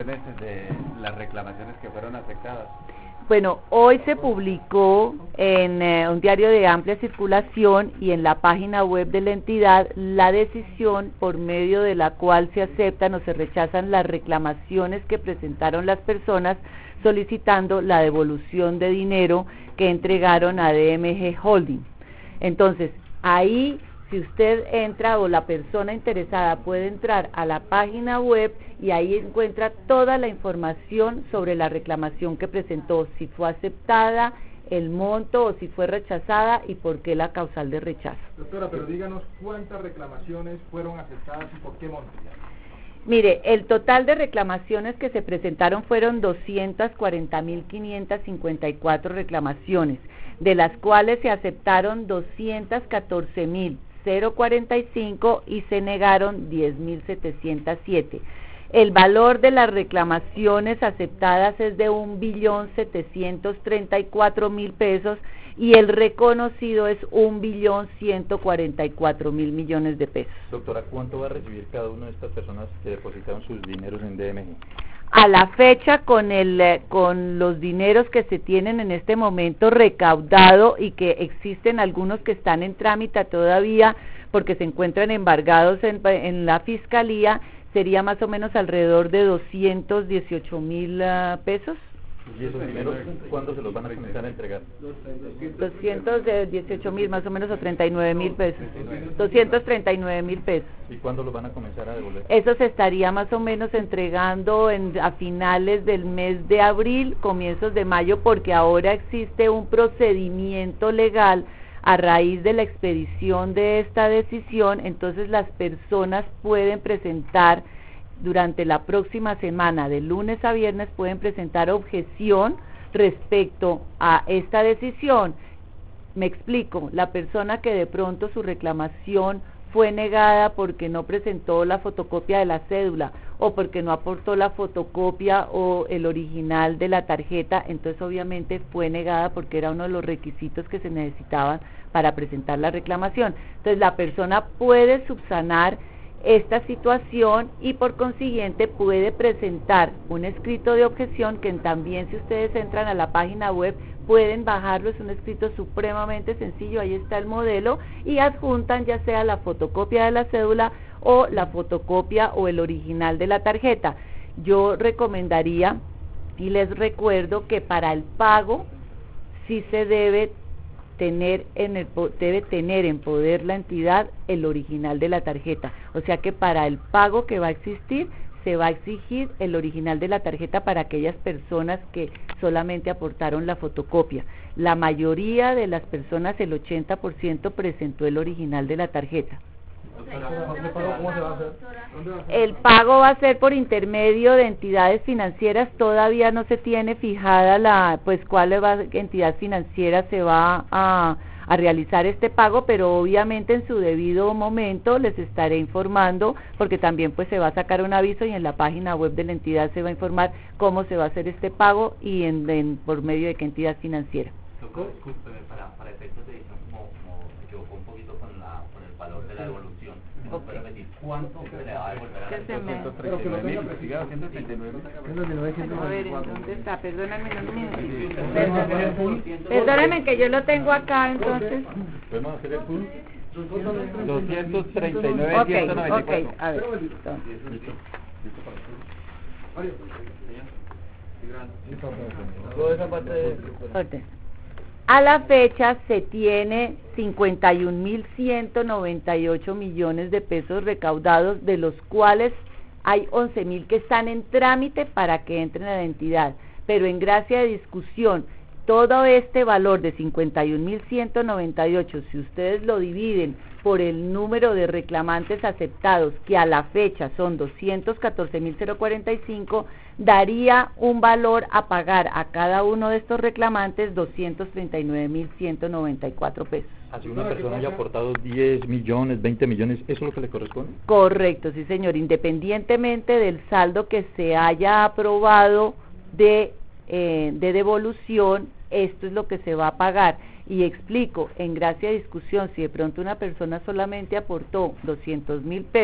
de las reclamaciones que fueron aceptadas. Bueno, hoy se publicó en un diario de amplia circulación y en la página web de la entidad la decisión por medio de la cual se aceptan o se rechazan las reclamaciones que presentaron las personas solicitando la devolución de dinero que entregaron a DMG Holding. Entonces, ahí, si usted entra o la persona interesada puede entrar a la página web y ahí encuentra toda la información sobre la reclamación que presentó, si fue aceptada, el monto o si fue rechazada y por qué la causal de rechazo. Doctora, pero díganos cuántas reclamaciones fueron aceptadas y por qué monto. Mire, el total de reclamaciones que se presentaron fueron 240.554 reclamaciones, de las cuales se aceptaron 214.045 y se negaron 10.707. El valor de las reclamaciones aceptadas es de 1.734.000 pesos y el reconocido es 1.144.000 millones de pesos. Doctora, ¿cuánto va a recibir cada una de estas personas que depositaron sus dineros en DMG? A la fecha, con los dineros que se tienen en este momento recaudado y que existen algunos que están en trámite todavía porque se encuentran embargados en la fiscalía, sería más o menos alrededor de 218.000 pesos. ¿Y esos dineros cuándo se los van a comenzar a entregar? 218.000 más o menos o 39.000 pesos. 239.000 pesos. ¿Y cuándo los van a comenzar a devolver? Eso se estaría más o menos entregando a finales del mes de abril, comienzos de mayo, porque ahora existe un procedimiento legal a raíz de la expedición de esta decisión. Entonces las personas pueden presentar durante la próxima semana, de lunes a viernes, pueden presentar objeción respecto a esta decisión. Me explico, la persona que de pronto su reclamación fue negada porque no presentó la fotocopia de la cédula o porque no aportó la fotocopia o el original de la tarjeta, entonces obviamente fue negada porque era uno de los requisitos que se necesitaban para presentar la reclamación. Entonces la persona puede subsanar esta situación y por consiguiente puede presentar un escrito de objeción que también, si ustedes entran a la página web, pueden bajarlo. Es un escrito supremamente sencillo, ahí está el modelo, y adjuntan ya sea la fotocopia de la cédula o la fotocopia o el original de la tarjeta. Yo recomendaría y les recuerdo que para el pago sí se debe tener en poder la entidad el original de la tarjeta, o sea que para el pago que va a existir se va a exigir el original de la tarjeta para aquellas personas que solamente aportaron la fotocopia. La mayoría de las personas, el 80%, presentó el original de la tarjeta. ¿Cómo se va a hacer? El pago va a ser por intermedio de entidades financieras. Todavía no se tiene fijada cuál entidad financiera se va a realizar este pago, pero obviamente en su debido momento les estaré informando, porque también pues se va a sacar un aviso y en la página web de la entidad se va a informar cómo se va a hacer este pago y por medio de qué entidad financiera. Discúlpeme, para efectos de edición, como se equivocó un poquito con el valor de la devolución. ¿Me puede repetir cuánto se le va a devolver a la persona? 139.000, A ver, ¿dónde está? Perdóname, perdóname que yo lo tengo acá, entonces. ¿Podemos hacer el pool? 239.194. Ok, a ver. Toda esa parte de... Okay. A la fecha se tiene 51.198 millones de pesos recaudados, de los cuales hay 11.000 que están en trámite para que entren a la entidad, pero en gracia de discusión, todo este valor de 51.198, si ustedes lo dividen por el número de reclamantes aceptados, que a la fecha son 214.045, daría un valor a pagar a cada uno de estos reclamantes 239.194 pesos. Así una persona haya aportado 10 millones, 20 millones, ¿eso es lo que le corresponde? Correcto, sí señor, independientemente del saldo que se haya aprobado de devolución, esto es lo que se va a pagar. Y explico, en gracia de discusión, si de pronto una persona solamente aportó 200.000 pesos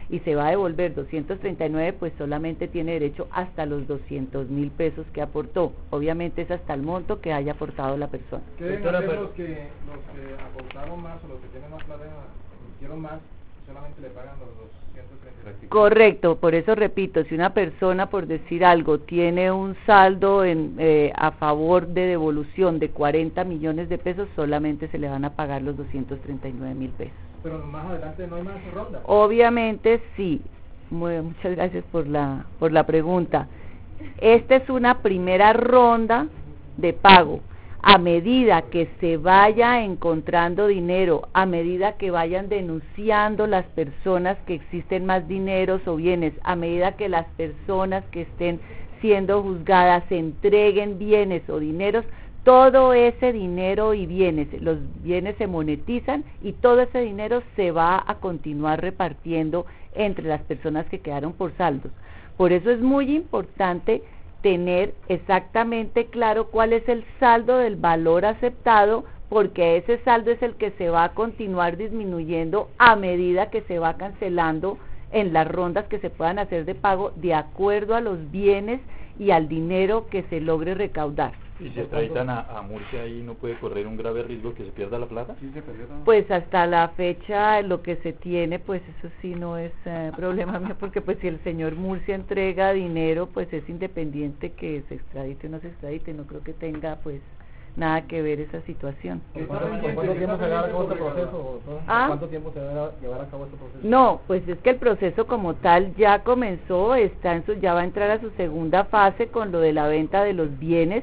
y se va a devolver 239, pues solamente tiene derecho hasta los 200.000 pesos que aportó. Obviamente es hasta el monto que haya aportado la persona. ¿Qué deben hacer los que aportaron más o los que tienen más plata, hicieron más, solamente le pagan los 230? Correcto, por eso repito, si una persona, por decir algo, tiene un saldo a favor de devolución de 40 millones de pesos, solamente se le van a pagar los 239.000 pesos. Pero más adelante no hay más ronda. Obviamente sí. Muchas gracias por la pregunta. Esta es una primera ronda de pago. A medida que se vaya encontrando dinero, a medida que vayan denunciando las personas que existen más dineros o bienes, a medida que las personas que estén siendo juzgadas entreguen bienes o dineros, todo ese dinero y bienes, los bienes se monetizan y todo ese dinero se va a continuar repartiendo entre las personas que quedaron por saldos. Por eso es muy importante tener exactamente claro cuál es el saldo del valor aceptado, porque ese saldo es el que se va a continuar disminuyendo a medida que se va cancelando en las rondas que se puedan hacer de pago de acuerdo a los bienes y al dinero que se logre recaudar. ¿Y si extraditan a Murcia ahí no puede correr un grave riesgo que se pierda la plata? Sí, se perdió todo. Pues hasta la fecha lo que se tiene, pues eso sí no es problema mío, porque pues si el señor Murcia entrega dinero, pues es independiente que se extradite o no se extradite, no creo que tenga pues nada que ver esa situación. ¿Cuánto tiempo se llevará a cabo este proceso? ¿Cuánto tiempo se va a llevar a cabo este proceso? No, pues es que el proceso como tal ya comenzó, ya va a entrar a su segunda fase con lo de la venta de los bienes,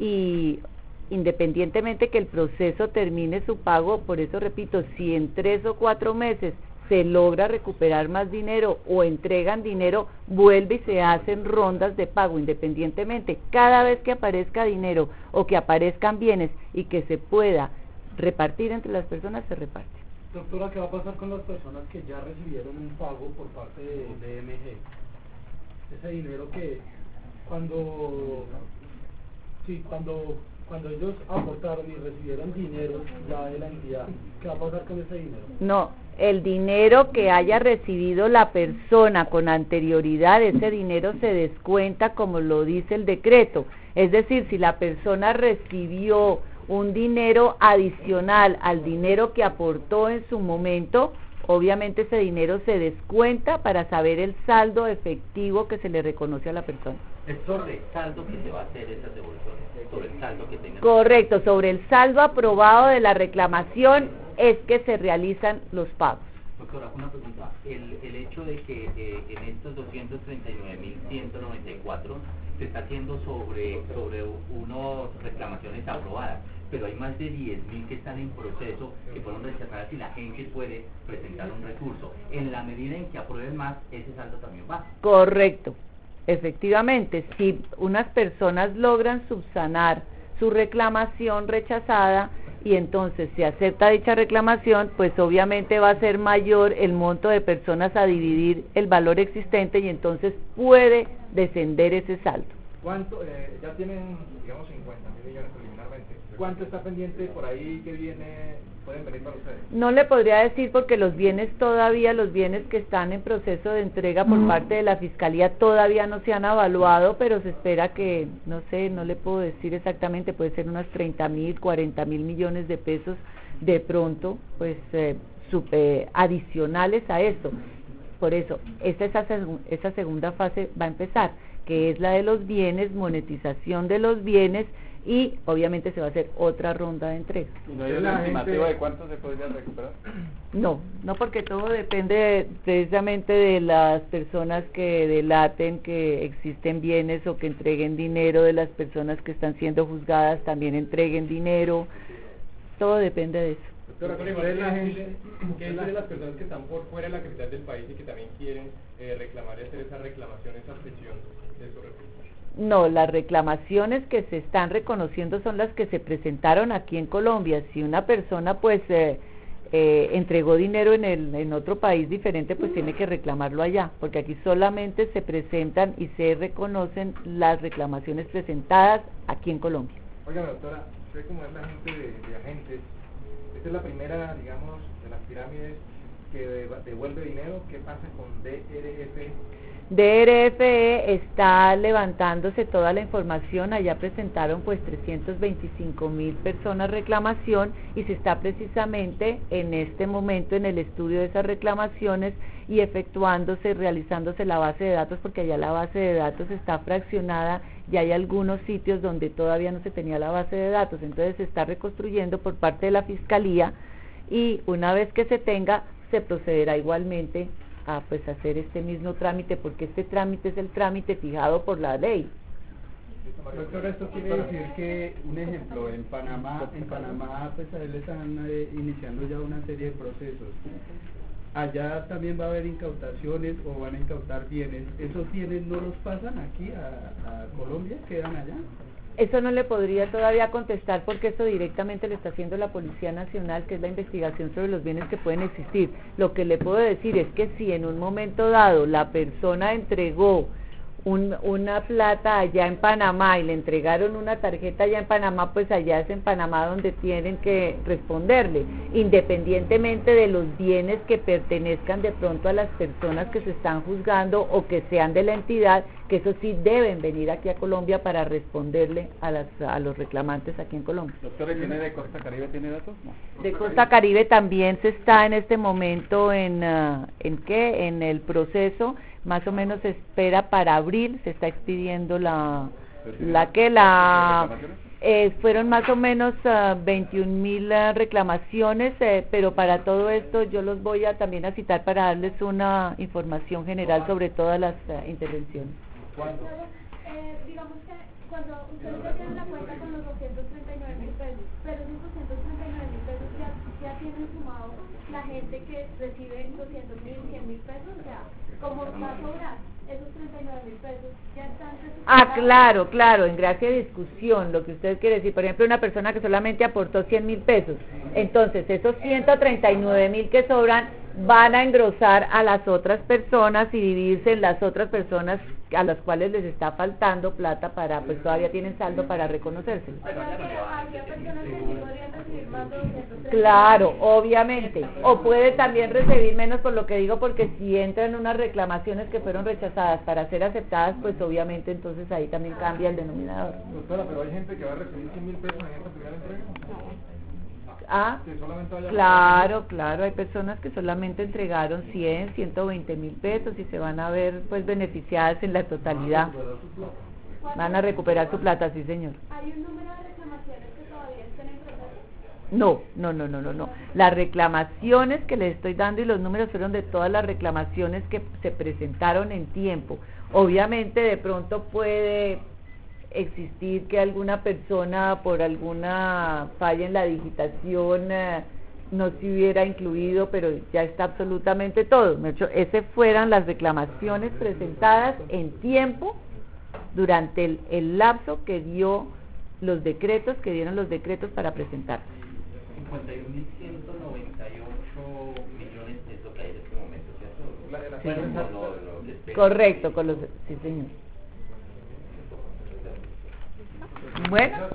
y independientemente que el proceso termine su pago, por eso repito, si en 3 o 4 meses se logra recuperar más dinero o entregan dinero, vuelve y se hacen rondas de pago independientemente. Cada vez que aparezca dinero o que aparezcan bienes y que se pueda repartir entre las personas, se reparte. Doctora, ¿qué va a pasar con las personas que ya recibieron un pago por parte de DMG? Ese dinero que cuando ellos aportaron y recibieron dinero ya de la entidad, ¿qué va a pasar con ese dinero? No, el dinero que haya recibido la persona con anterioridad, ese dinero se descuenta como lo dice el decreto. Es decir, si la persona recibió un dinero adicional al dinero que aportó en su momento, obviamente ese dinero se descuenta para saber el saldo efectivo que se le reconoce a la persona. Es sobre el saldo que se va a hacer esas devoluciones, sobre el saldo que tenga. Correcto, sobre el saldo aprobado de la reclamación es que se realizan los pagos. Doctora, una pregunta. El hecho de que en estos 239.194 se está haciendo sobre unas reclamaciones aprobadas, pero hay más de 10.000 que están en proceso, que fueron rechazadas y la gente puede presentar un recurso. En la medida en que aprueben más, ese saldo también va. Correcto. Efectivamente, si unas personas logran subsanar su reclamación rechazada y entonces se acepta dicha reclamación, pues obviamente va a ser mayor el monto de personas a dividir el valor existente y entonces puede descender ese saldo. ¿Cuánto? Ya tienen, digamos, 50.000 millones preliminarmente. ¿Cuánto está pendiente por ahí que pueden venir para ustedes? No le podría decir porque los bienes que están en proceso de entrega por parte de la Fiscalía todavía no se han evaluado, pero se espera que, no sé, no le puedo decir exactamente, puede ser unos 30.000, 40.000 millones de pesos de pronto, pues adicionales a esto. Por eso, esa segunda fase va a empezar, que es la de los bienes, monetización de los bienes, y obviamente se va a hacer otra ronda de entrega. ¿Y no hay una estimativa de cuánto se podría recuperar? No, porque todo depende precisamente de las personas que delaten que existen bienes o que entreguen dinero, de las personas que están siendo juzgadas también entreguen dinero, todo depende de eso. Doctora, ¿qué es de las personas que están por fuera de la capital del país y que también quieren reclamar y hacer esa reclamación, esa presión de esos recursos? No, las reclamaciones que se están reconociendo son las que se presentaron aquí en Colombia. Si una persona pues entregó dinero en otro país diferente, pues tiene que reclamarlo allá, porque aquí solamente se presentan y se reconocen las reclamaciones presentadas aquí en Colombia. Oiga, doctora, usted como es la gente de agentes, esta es la primera, digamos, de las pirámides que devuelve dinero, ¿qué pasa con DRF? DRFE está levantándose toda la información, allá presentaron pues 325.000 personas reclamación y se está precisamente en este momento en el estudio de esas reclamaciones y efectuándose, realizándose la base de datos, porque allá la base de datos está fraccionada y hay algunos sitios donde todavía no se tenía la base de datos, entonces se está reconstruyendo por parte de la Fiscalía y una vez que se tenga, se procederá igualmente a pues hacer este mismo trámite, porque este trámite es el trámite fijado por la ley. Doctor, esto quiere decir que, un ejemplo, en Panamá pues a él le están iniciando ya una serie de procesos. Allá también va a haber incautaciones o van a incautar bienes. ¿Esos bienes no los pasan aquí a Colombia? ¿Quedan allá? Eso no le podría todavía contestar porque eso directamente lo está haciendo la Policía Nacional, que es la investigación sobre los bienes que pueden existir. Lo que le puedo decir es que si en un momento dado la persona entregó una plata allá en Panamá y le entregaron una tarjeta allá en Panamá, pues allá es en Panamá donde tienen que responderle, independientemente de los bienes que pertenezcan de pronto a las personas que se están juzgando o que sean de la entidad, que eso sí deben venir aquí a Colombia para responderle a los reclamantes aquí en Colombia. Doctora, ¿tiene de Costa Caribe, tiene datos? No. De Costa Caribe también se está en este momento en el proceso, más o menos se espera para abril, se está expidiendo fueron más o menos 21.000 reclamaciones, pero para todo esto yo los voy a también a citar para darles una información general sobre todas las intervenciones. ¿Cuándo? Digamos que cuando ustedes ya tienen la cuenta con los 239.000 pesos, pero esos 239.000 pesos ya tienen sumado la gente que recibe 200.000, 100.000 pesos, o sea, ¿cómo va a cobrar esos 39.000 pesos? Ya están Claro, en gracia de discusión, lo que usted quiere decir, por ejemplo, una persona que solamente aportó 100.000 pesos, entonces esos 139.000 que sobran van a engrosar a las otras personas y dividirse en las otras personas a las cuales les está faltando plata para, pues todavía tienen saldo para reconocerse. Claro, obviamente, o puede también recibir menos por lo que digo, porque si entran unas reclamaciones que fueron rechazadas para ser aceptadas, pues obviamente entonces ahí también cambia el denominador. Doctora, pero hay gente que va a recibir 100.000 pesos en esta primera entrega. Claro, hay personas que solamente entregaron 100, 120.000 pesos y se van a ver pues beneficiadas en la totalidad. Van a recuperar su plata, sí señor. ¿Hay un número de reclamaciones que todavía estén en proceso? No. Las reclamaciones que les estoy dando y los números fueron de todas las reclamaciones que se presentaron en tiempo. Obviamente de pronto puede existir que alguna persona por alguna falla en la digitación no se hubiera incluido, pero ya está absolutamente todo. De hecho, esas fueran las reclamaciones presentadas en tiempo durante el lapso que dieron los decretos para presentar. 51.198 millones es lo que hay en este momento, ¿cierto? Sí. Correcto, sí señor. Bueno.